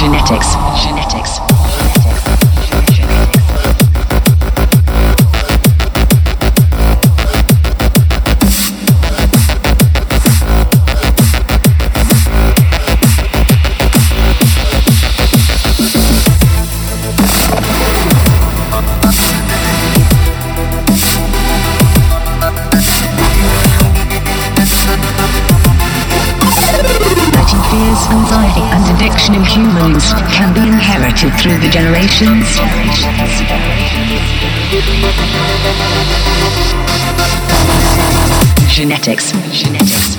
Genetics. Genetics. Anxiety and addiction in humans can be inherited through the generations. Genetics. Genetics.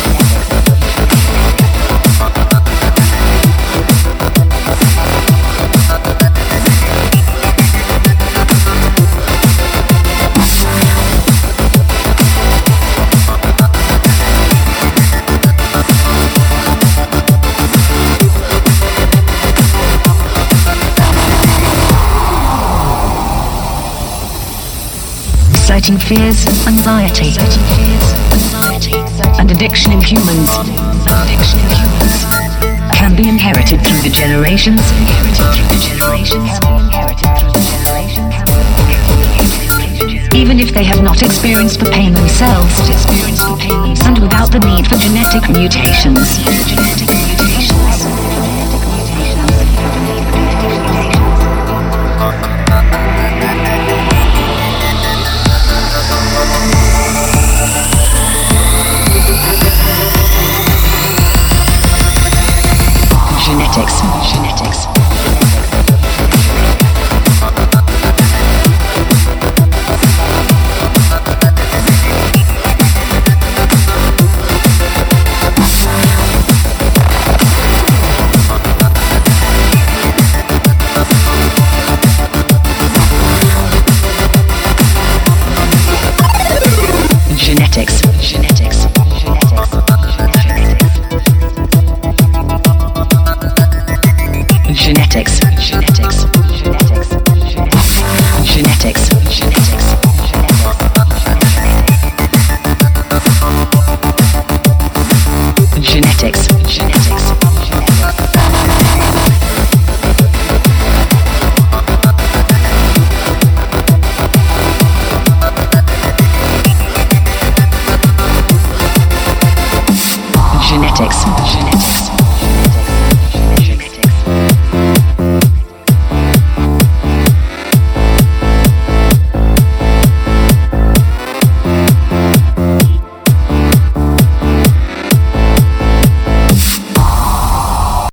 Exciting fears, anxiety, and addiction in humans can be inherited through the generations. Even if they have not experienced the pain themselves, and without the need for genetic mutations. Genetics. Genetics. Genetics. Genetics. Genetics. Genetics.